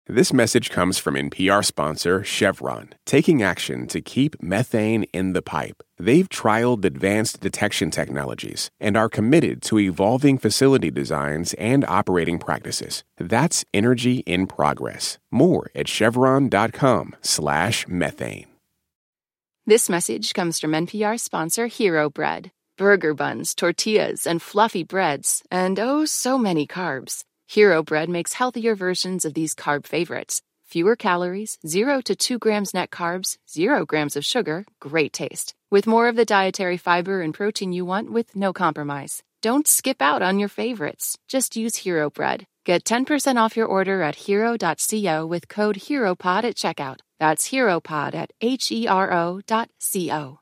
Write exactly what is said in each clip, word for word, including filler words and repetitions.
This message comes from N P R sponsor Chevron, taking action to keep methane in the pipe. They've trialed advanced detection technologies and are committed to evolving facility designs and operating practices. That's energy in progress. More at chevron.com slash methane. This message comes from N P R sponsor Hero Bread. Burger buns, tortillas, and fluffy breads, and oh, so many carbs. Hero Bread makes healthier versions of these carb favorites. Fewer calories, zero to two grams net carbs, zero grams of sugar, great taste. With more of the dietary fiber and protein you want with no compromise. Don't skip out on your favorites. Just use Hero Bread. Get ten percent off your order at hero dot co with code HEROPOD at checkout. That's HEROPOD at H E R O dot C O.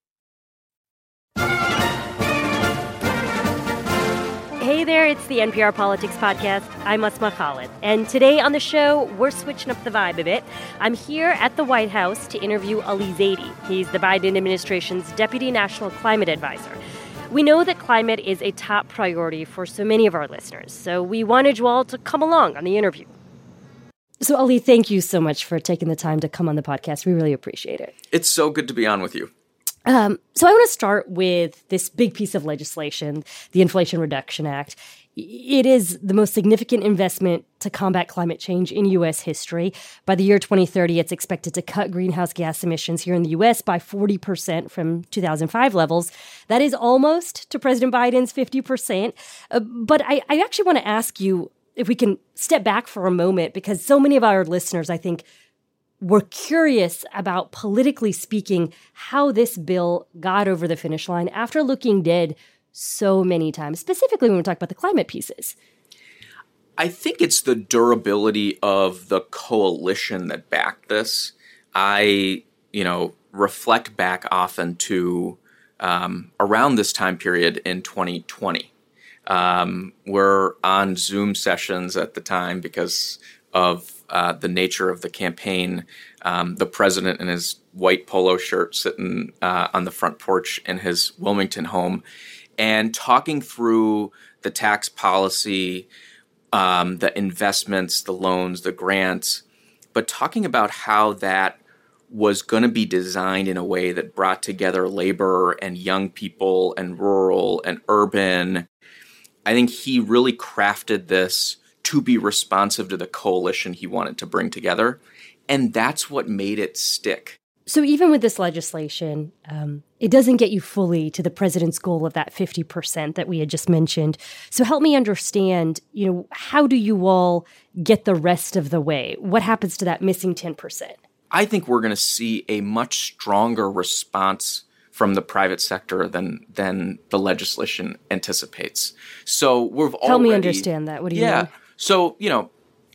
Hey there, it's the N P R Politics Podcast. I'm Asma Khalid. And today on the show, we're switching up the vibe a bit. I'm here at the White House to interview Ali Zaidi. He's the Biden administration's Deputy National Climate Advisor. We know that climate is a top priority for so many of our listeners, so we wanted you all to come along on the interview. So, Ali, thank you so much for taking the time to come on the podcast. We really appreciate it. It's so good to be on with you. Um, so I want to start with this big piece of legislation, the Inflation Reduction Act. It is the most significant investment to combat climate change in U S history. By the year twenty thirty, it's expected to cut greenhouse gas emissions here in the U S by forty percent from two thousand five levels. That is almost to President Biden's fifty percent. Uh, but I, I actually want to ask you if we can step back for a moment, because so many of our listeners, I think, we're curious about, politically speaking, how this bill got over the finish line after looking dead so many times, specifically when we talk about the climate pieces. I think it's the durability of the coalition that backed this. I, you know, reflect back often to um, around this time period in twenty twenty. Um, we're on Zoom sessions at the time because of uh, the nature of the campaign. Um, the president in his white polo shirt sitting uh, on the front porch in his Wilmington home and talking through the tax policy, um, the investments, the loans, the grants, but talking about how that was going to be designed in a way that brought together labor and young people and rural and urban. I think he really crafted this to be responsive to the coalition he wanted to bring together. And that's what made it stick. So even with this legislation, um, it doesn't get you fully to the president's goal of that fifty percent that we had just mentioned. So help me understand, you know, how do you all get the rest of the way? What happens to that missing ten percent? I think we're going to see a much stronger response from the private sector than than the legislation anticipates. So we've already... Help me understand that. What do you yeah. mean? So, you know,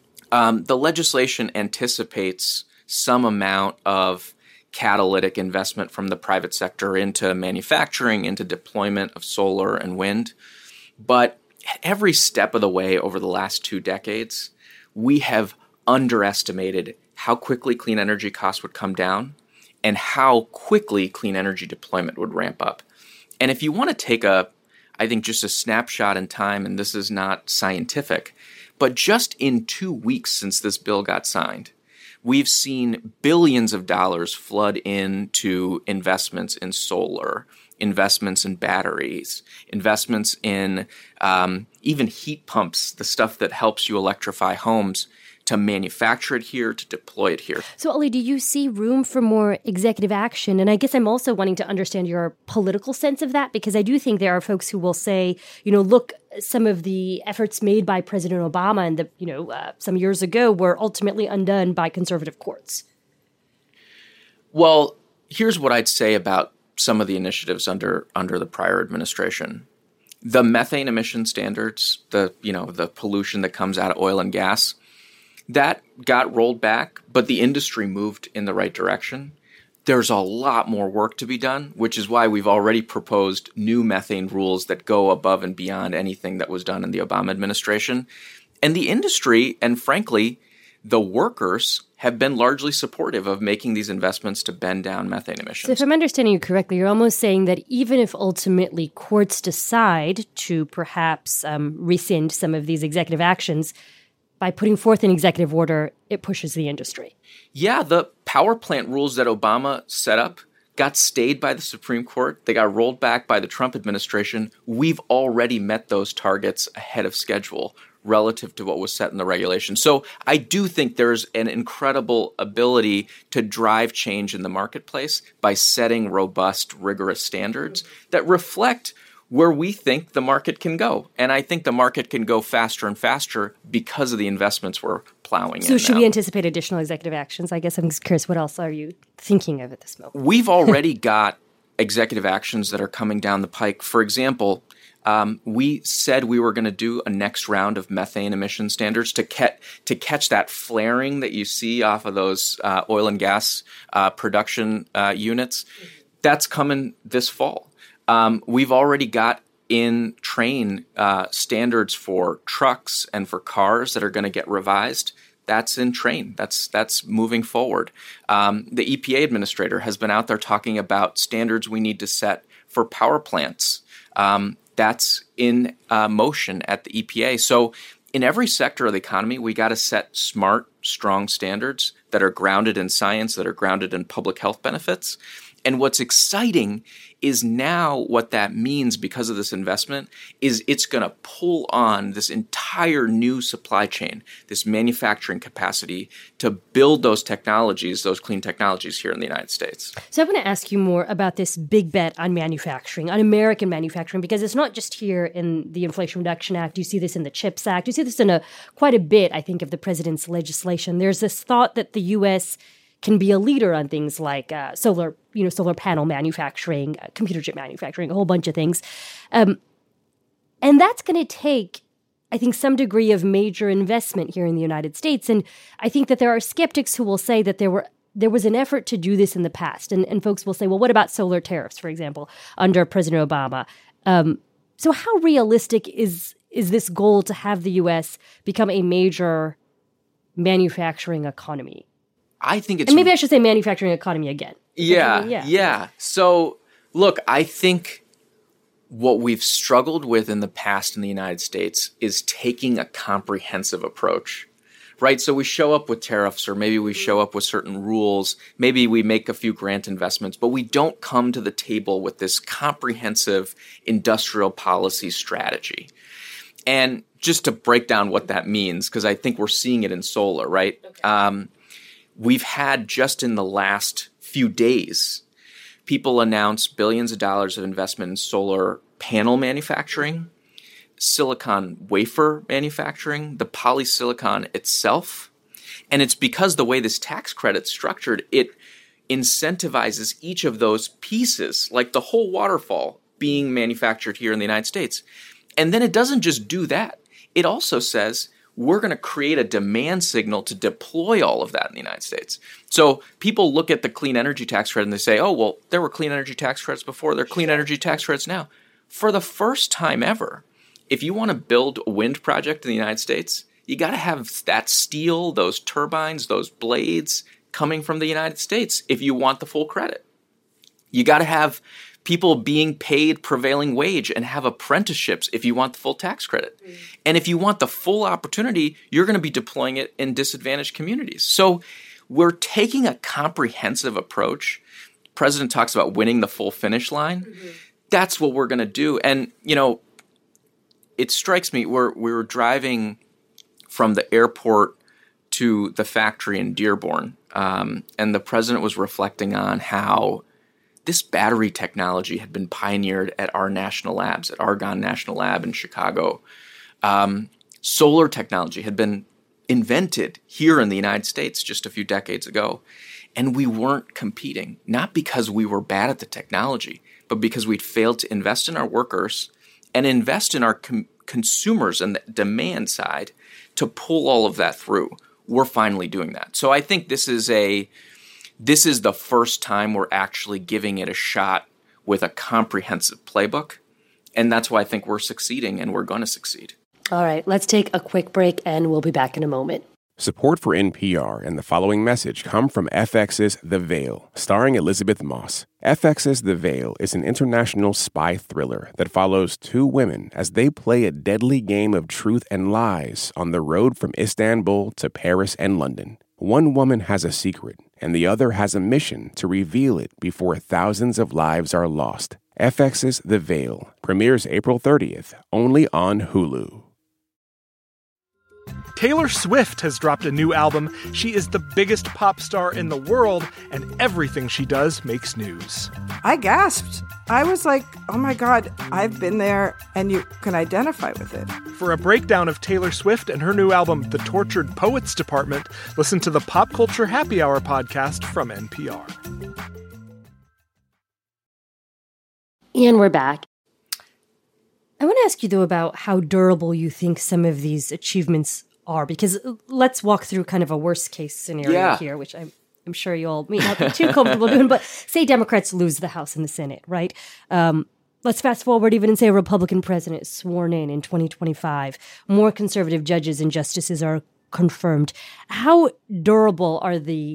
um, the legislation anticipates some amount of catalytic investment from the private sector into manufacturing, into deployment of solar and wind. But at every step of the way over the last two decades, we have underestimated how quickly clean energy costs would come down and how quickly clean energy deployment would ramp up. And if you want to take a, I think, just a snapshot in time, and this is not scientific, but just in two weeks since this bill got signed, we've seen billions of dollars flood into investments in solar, investments in batteries, investments in um, even heat pumps, the stuff that helps you electrify homes, to manufacture it here, to deploy it here. So, Ali, do you see room for more executive action? And I guess I'm also wanting to understand your political sense of that, because I do think there are folks who will say, you know, look, some of the efforts made by President Obama and the, you know, uh, some years ago were ultimately undone by conservative courts. Well, here's what I'd say about some of the initiatives under under the prior administration. The methane emission standards, the, you know, the pollution that comes out of oil and gas, that got rolled back, but the industry moved in the right direction. There's a lot more work to be done, which is why we've already proposed new methane rules that go above and beyond anything that was done in the Obama administration. And the industry, and frankly, the workers, have been largely supportive of making these investments to bend down methane emissions. So if I'm understanding you correctly, you're almost saying that even if ultimately courts decide to perhaps um, rescind some of these executive actions, by putting forth an executive order, it pushes the industry. Yeah, the power plant rules that Obama set up got stayed by the Supreme Court. They got rolled back by the Trump administration. We've already met those targets ahead of schedule relative to what was set in the regulation. So I do think there's an incredible ability to drive change in the marketplace by setting robust, rigorous standards that reflect where we think the market can go. And I think the market can go faster and faster because of the investments we're plowing so in. So should now. we anticipate additional executive actions? I guess I'm just curious, what else are you thinking of at this moment? We've already got executive actions that are coming down the pike. For example, um, we said we were going to do a next round of methane emission standards to, ke- to catch that flaring that you see off of those uh, oil and gas uh, production uh, units. That's coming this fall. Um, we've already got in train uh, standards for trucks and for cars that are going to get revised. That's in train. That's that's moving forward. Um, the E P A administrator has been out there talking about standards we need to set for power plants. Um, that's in uh, motion at the E P A. So in every sector of the economy, we got to set smart, strong standards that are grounded in science, that are grounded in public health benefits. And what's exciting is now what that means because of this investment is it's going to pull on this entire new supply chain, this manufacturing capacity to build those technologies, those clean technologies here in the United States. So I want to ask you more about this big bet on manufacturing, on American manufacturing, because it's not just here in the Inflation Reduction Act. You see this in the CHIPS Act. You see this in a quite a bit, I think, of the president's legislation. There's this thought that the U S can be a leader on things like uh, solar, you know, solar panel manufacturing, uh, computer chip manufacturing, a whole bunch of things. Um, and that's going to take, I think, some degree of major investment here in the United States. And I think that there are skeptics who will say that there were there was an effort to do this in the past. And, and folks will say, well, what about solar tariffs, for example, under President Obama? Um, so how realistic is is this goal to have the U S become a major manufacturing economy? I think it's... And maybe I should say manufacturing economy again. Yeah, I mean, yeah, yeah. So, look, I think what we've struggled with in the past in the United States is taking a comprehensive approach, right? So we show up with tariffs, or maybe we show up with certain rules. Maybe we make a few grant investments, but we don't come to the table with this comprehensive industrial policy strategy. And just to break down what that means, because I think we're seeing it in solar, right? Okay. Um, We've had just in the last few days, people announce billions of dollars of investment in solar panel manufacturing, silicon wafer manufacturing, the polysilicon itself. And it's because the way this tax credit's structured, it incentivizes each of those pieces, like the whole waterfall, being manufactured here in the United States. And then it doesn't just do that. It also says, we're going to create a demand signal to deploy all of that in the United States. So people look at the clean energy tax credit and they say, oh, well, there were clean energy tax credits before. There are clean energy tax credits now. For the first time ever, if you want to build a wind project in the United States, you got to have that steel, those turbines, those blades coming from the United States if you want the full credit. You got to have people being paid prevailing wage and have apprenticeships if you want the full tax credit. Mm. And if you want the full opportunity, you're going to be deploying it in disadvantaged communities. So we're taking a comprehensive approach. The president talks about winning the full finish line. Mm-hmm. That's what we're going to do. And, you know, it strikes me, we're, we were driving from the airport to the factory in Dearborn, um, and the president was reflecting on how this battery technology had been pioneered at our national labs, at Argonne National Lab in Chicago. Um, solar technology had been invented here in the United States just a few decades ago. And we weren't competing, not because we were bad at the technology, but because we'd failed to invest in our workers and invest in our com- consumers and the demand side to pull all of that through. We're finally doing that. So I think this is a... This is the first time we're actually giving it a shot with a comprehensive playbook. And that's why I think we're succeeding and we're going to succeed. All right, let's take a quick break and we'll be back in a moment. Support for N P R and the following message come from F X's The Veil, starring Elizabeth Moss. F X's The Veil is an international spy thriller that follows two women as they play a deadly game of truth and lies on the road from Istanbul to Paris and London. One woman has a secret, and the other has a mission to reveal it before thousands of lives are lost. F X's The Veil premieres April thirtieth, only on Hulu. Taylor Swift has dropped a new album. She is the biggest pop star in the world, and everything she does makes news. I gasped. I was like, oh my God, I've been there, and you can identify with it. For a breakdown of Taylor Swift and her new album, The Tortured Poets Department, listen to the Pop Culture Happy Hour podcast from N P R. And we're back. I want to ask you, though, about how durable you think some of these achievements are, because let's walk through kind of a worst-case scenario yeah. here, which I'm, I'm sure you all may not be too comfortable doing, but say Democrats lose the House and the Senate, right? Um, let's fast forward even and say a Republican president is sworn in in twenty twenty-five. More conservative judges and justices are confirmed. How durable are the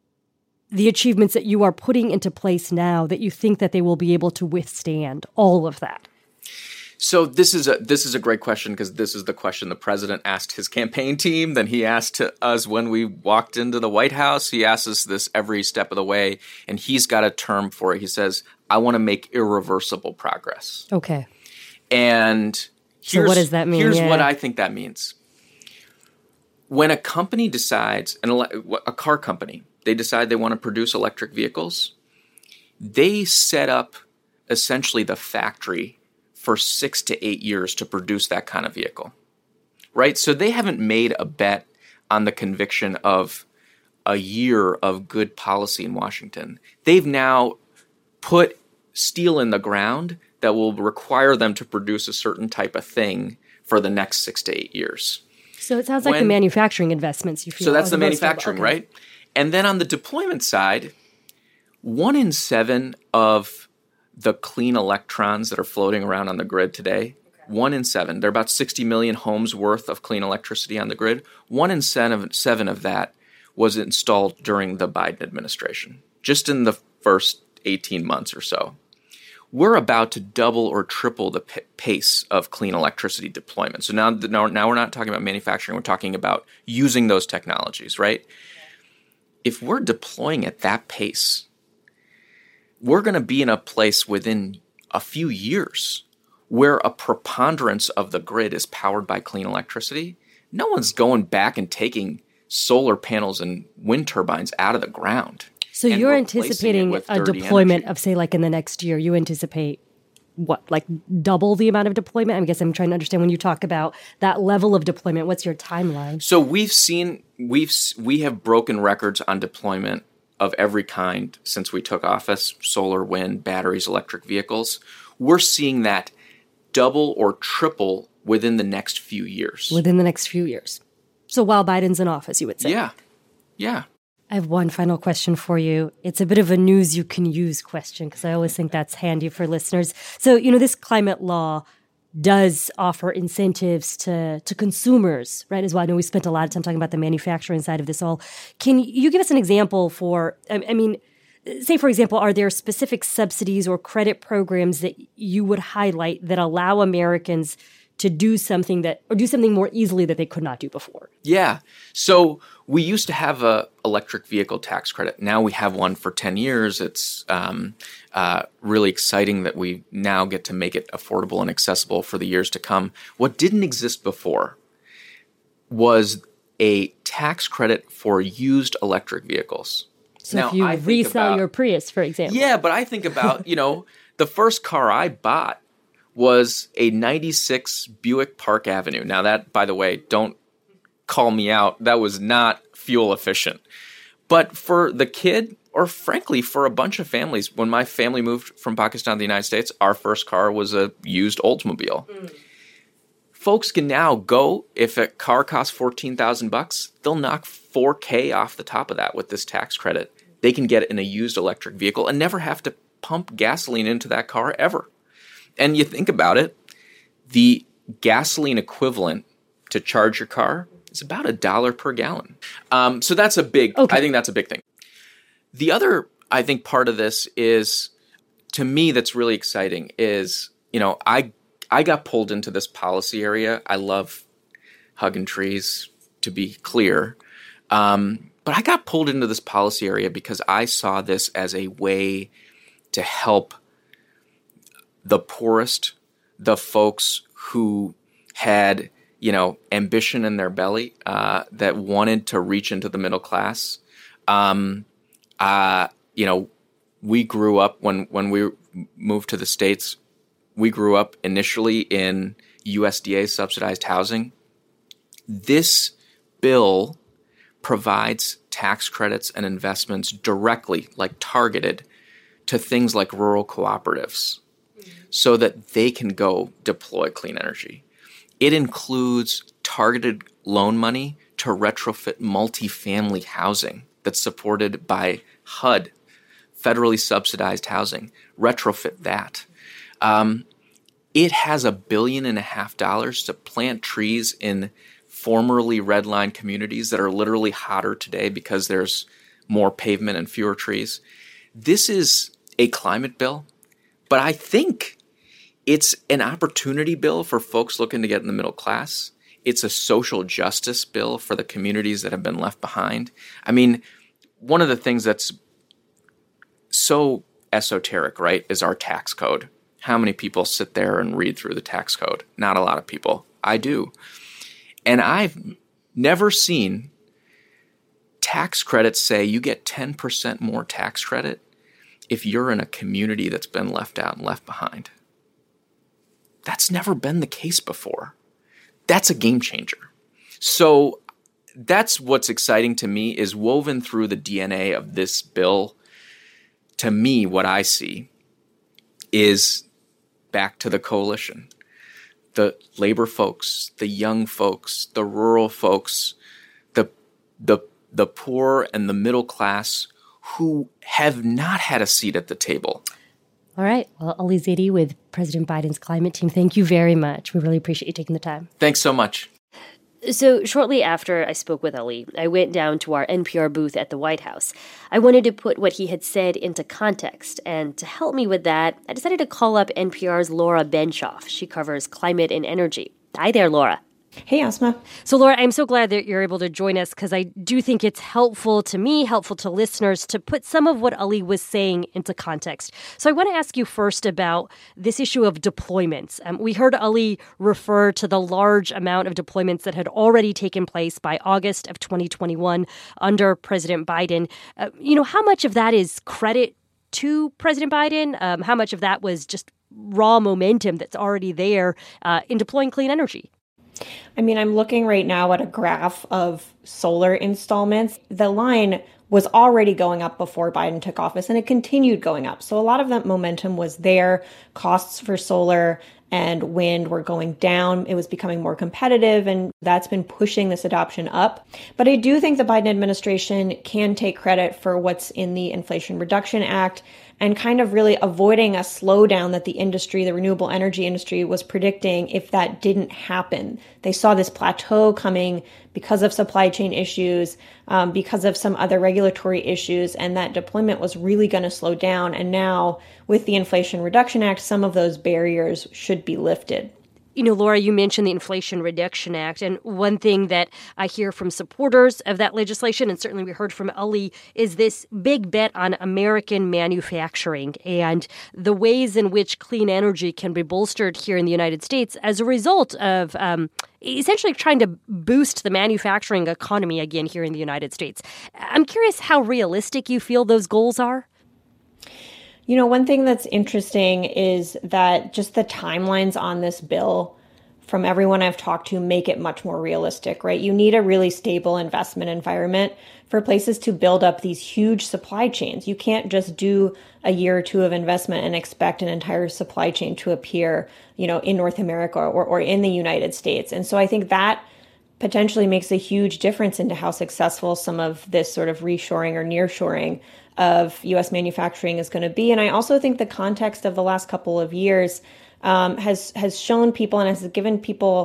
the achievements that you are putting into place now that you think that they will be able to withstand all of that? So this is a this is a great question, because this is the question the president asked his campaign team. Then he asked to us when we walked into the White House. He asks us this every step of the way, and he's got a term for it. He says, "I want to make irreversible progress." Okay. And so what does that mean? Here's yeah. what I think that means. When a company decides, an ele- a car company, they decide they want to produce electric vehicles, they set up essentially the factory for six to eight years to produce that kind of vehicle, right? So they haven't made a bet on the conviction of a year of good policy in Washington. They've now put steel in the ground that will require them to produce a certain type of thing for the next six to eight years. So it sounds like when, the manufacturing investments you feel. So that's the, the manufacturing, okay. right? And then on the deployment side, one in seven of the clean electrons that are floating around on the grid today, okay. one in seven. There are about sixty million homes worth of clean electricity on the grid. One in seven, seven of that was installed during the Biden administration, just in the first eighteen months or so. We're about to double or triple the p- pace of clean electricity deployment. So now, now, now we're not talking about manufacturing. We're talking about using those technologies, right? Okay. If we're deploying at that pace, we're going to be in a place within a few years where a preponderance of the grid is powered by clean electricity. No one's going back and taking solar panels and wind turbines out of the ground. So you're anticipating a deployment energy. of, say, like in the next year, you anticipate what, like double the amount of deployment? I guess I'm trying to understand when you talk about that level of deployment, what's your timeline? So we've seen, we've we have broken records on deployment of every kind since we took office: solar, wind, batteries, electric vehicles. We're seeing that double or triple within the next few years. Within the next few years. So while Biden's in office, you would say? Yeah. Yeah. I have one final question for you. It's a bit of a news you can use question, because I always think that's handy for listeners. So, you know, this climate law does offer incentives to, to consumers, right? As well, I know we spent a lot of time talking about the manufacturing side of this all. Can you give us an example for, I, I mean, say, for example, are there specific subsidies or credit programs that you would highlight that allow Americans to do something that, or do something more easily that they could not do before? Yeah. So we used to have a electric vehicle tax credit. Now we have one for ten years. It's um, uh, really exciting that we now get to make it affordable and accessible for the years to come. What didn't exist before was a tax credit for used electric vehicles. So now, if you I think resell about, your Prius, for example. Yeah, but I think about, you know, the first car I bought was a ninety-six Buick Park Avenue. Now that, by the way, don't call me out. That was not fuel efficient. But for the kid, or frankly, for a bunch of families, when my family moved from Pakistan to the United States, our first car was a used Oldsmobile. Mm. Folks can now go, if a car costs fourteen thousand bucks, they'll knock four K off the top of that with this tax credit. They can get it in a used electric vehicle and never have to pump gasoline into that car ever. And you think about it, the gasoline equivalent to charge your car is about a dollar per gallon. Um, so that's a big, okay. I think that's a big thing. The other, I think, part of this is, to me, that's really exciting is, you know, I I got pulled into this policy area. I love hugging trees, to be clear. Um, but I got pulled into this policy area because I saw this as a way to help the poorest, the folks who had, you know, ambition in their belly, uh, that wanted to reach into the middle class. Um, uh, you know, we grew up when, when we moved to the States, we grew up initially in U S D A subsidized housing. This bill provides tax credits and investments directly, like targeted, to things like rural cooperatives so that they can go deploy clean energy. It includes targeted loan money to retrofit multifamily housing that's supported by H U D, federally subsidized housing. Retrofit that. Um, it has a billion and a half dollars to plant trees in formerly redline communities that are literally hotter today because there's more pavement and fewer trees. This is a climate bill, but I think it's an opportunity bill for folks looking to get in the middle class. It's a social justice bill for the communities that have been left behind. I mean, one of the things that's so esoteric, right, is our tax code. How many people sit there and read through the tax code? Not a lot of people. I do. And I've never seen tax credits say you get ten percent more tax credit if you're in a community that's been left out and left behind. That's never been the case before. That's a game changer. So that's what's exciting to me, is woven through the D N A of this bill. To me, what I see is back to the coalition. The labor folks, the young folks, the rural folks, the the the poor and the middle class who have not had a seat at the table. All right. Well, Ali Zaidi with President Biden's climate team, thank you very much. We really appreciate you taking the time. Thanks so much. So shortly after I spoke with Ali, I went down to our N P R booth at the White House. I wanted to put what he had said into context, and to help me with that, I decided to call up N P R's Laura Benshoff. She covers climate and energy. Hi there, Laura. Hey, Asma. So, Laura, I'm so glad that you're able to join us, because I do think it's helpful to me, helpful to listeners, to put some of what Ali was saying into context. So I want to ask you first about this issue of deployments. Um, we heard Ali refer to the large amount of deployments that had already taken place by August of twenty twenty-one under President Biden. Uh, you know, how much of that is credit to President Biden? Um, how much of that was just raw momentum that's already there uh, in deploying clean energy? I mean, I'm looking right now at a graph of solar installments. The line was already going up before Biden took office, and it continued going up. So a lot of that momentum was there. Costs for solar and wind were going down. It was becoming more competitive, and that's been pushing this adoption up. But I do think the Biden administration can take credit for what's in the Inflation Reduction Act and kind of really avoiding a slowdown that the industry, the renewable energy industry, was predicting if that didn't happen. They saw this plateau coming because of supply chain issues, um, because of some other regulatory issues, and that deployment was really going to slow down. And now, with the Inflation Reduction Act, some of those barriers should be lifted. You know, Laura, you mentioned the Inflation Reduction Act, and one thing that I hear from supporters of that legislation, and certainly we heard from Ali, is this big bet on American manufacturing and the ways in which clean energy can be bolstered here in the United States as a result of um, essentially trying to boost the manufacturing economy again here in the United States. I'm curious how realistic you feel those goals are. You know, one thing that's interesting is that just the timelines on this bill from everyone I've talked to make it much more realistic, right? You need a really stable investment environment for places to build up these huge supply chains. You can't just do a year or two of investment and expect an entire supply chain to appear, you know, in North America or, or in the United States. And so I think that potentially makes a huge difference into how successful some of this sort of reshoring or nearshoring of U S manufacturing is going to be. And I also think the context of the last couple of years um, has has shown people and has given people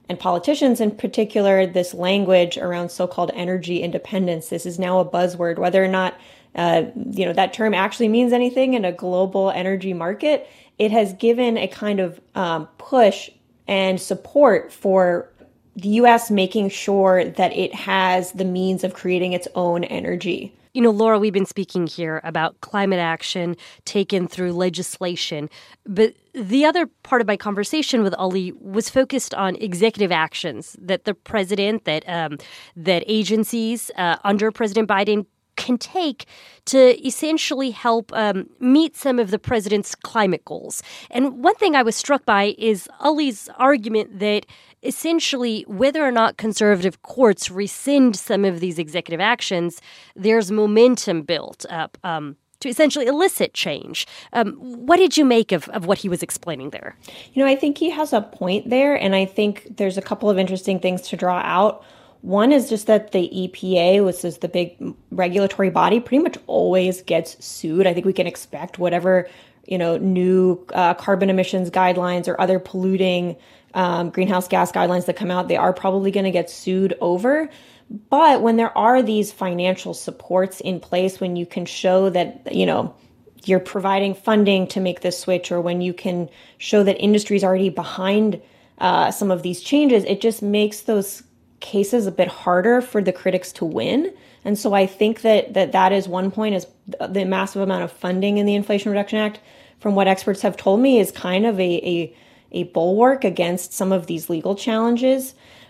and politicians in particular, this language around so-called energy independence. This is now a buzzword, whether or not uh, you know that term actually means anything in a global energy market. It has given a kind of um, push and support for the U S making sure that it has the means of creating its own energy. You know, Laura, we've been speaking here about climate action taken through legislation, but the other part of my conversation with Ali was focused on executive actions that the president, that um, that agencies uh, under President Biden can take to essentially help um, meet some of the president's climate goals. And one thing I was struck by is Ali's argument that essentially whether or not conservative courts rescind some of these executive actions, there's momentum built up um, to essentially elicit change. Um, what did you make of, of what he was explaining there? You know, I think he has a point there, and I think there's a couple of interesting things to draw out. One is just that the E P A, which is the big regulatory body, pretty much always gets sued. I think we can expect whatever, you know, new uh, carbon emissions guidelines or other polluting um, greenhouse gas guidelines that come out, they are probably going to get sued over. But when there are these financial supports in place, when you can show that, you know, you're providing funding to make this switch, or when you can show that industry is already behind uh, some of these changes, it just makes those cases a bit harder for the critics to win. And so I think that that, that is one point, is the massive amount of funding in the Inflation Reduction Act, from what experts have told me, is kind of a, a, a bulwark against some of these legal challenges.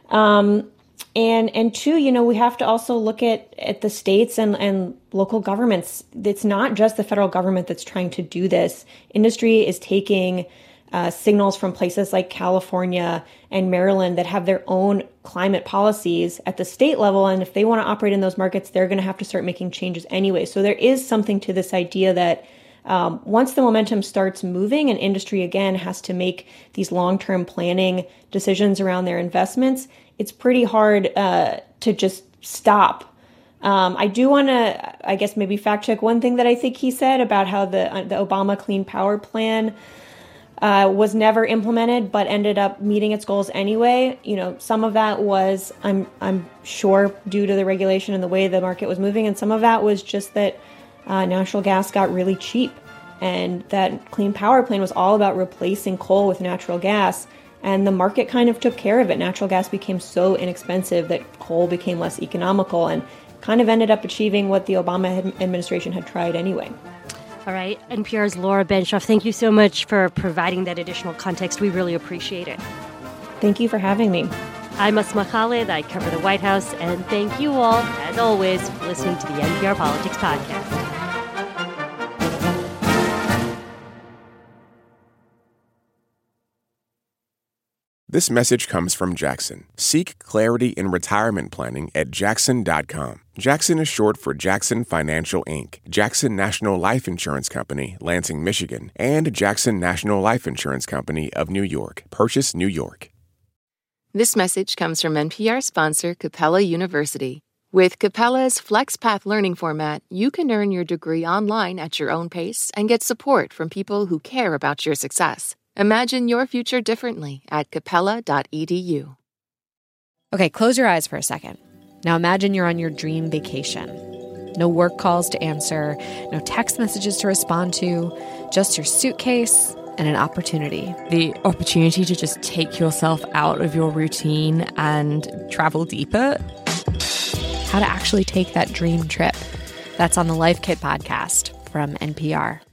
Um, and and two, you know, we have to also look at, at the states and, and local governments. It's not just the federal government that's trying to do this. Industry is taking Uh, signals from places like California and Maryland that have their own climate policies at the state level. And if they want to operate in those markets, they're going to have to start making changes anyway. So there is something to this idea that um, once the momentum starts moving and industry, again, has to make these long-term planning decisions around their investments, it's pretty hard uh, to just stop. Um, I do want to, I guess, maybe fact check one thing that I think he said about how the, uh, the Obama Clean Power Plan Uh, was never implemented, but ended up meeting its goals anyway. You know, some of that was, I'm I'm sure, due to the regulation and the way the market was moving, and some of that was just that uh, natural gas got really cheap, and that Clean Power Plan was all about replacing coal with natural gas, and the market kind of took care of it. Natural gas became so inexpensive that coal became less economical, and kind of ended up achieving what the Obama administration had tried anyway. All right. N P R's Laura Benshoff, thank you so much for providing that additional context. We really appreciate it. Thank you for having me. I'm Asma Khalid. I cover the White House. And thank you all, as always, for listening to the N P R Politics Podcast. This message comes from Jackson. Seek clarity in retirement planning at jackson dot com. Jackson is short for Jackson Financial Incorporated, Jackson National Life Insurance Company, Lansing, Michigan, and Jackson National Life Insurance Company of New York, Purchase, New York. This message comes from N P R sponsor Capella University. With Capella's FlexPath learning format, you can earn your degree online at your own pace and get support from people who care about your success. Imagine your future differently at capella dot e d u. Okay, close your eyes for a second. Now imagine you're on your dream vacation. No work calls to answer, no text messages to respond to, just your suitcase and an opportunity. The opportunity to just take yourself out of your routine and travel deeper. How to actually take that dream trip. That's on the Life Kit podcast from N P R.